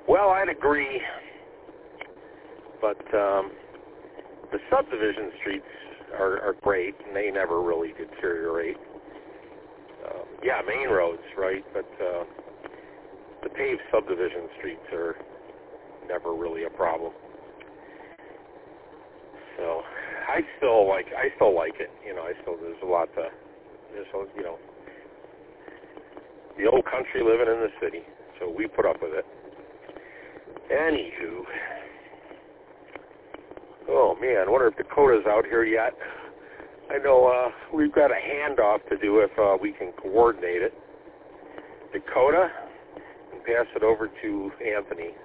Well, I'd agree, but the subdivision streets are great, and they never really deteriorate. Yeah, main roads, right, but the paved subdivision streets are never really a problem. So I still like it. There's a lot to, the old country living in the city, so we put up with it. Anywho, oh man, I wonder if Dakota's out here yet. I know we've got a handoff to do if we can coordinate it. Dakota, and pass it over to Anthony.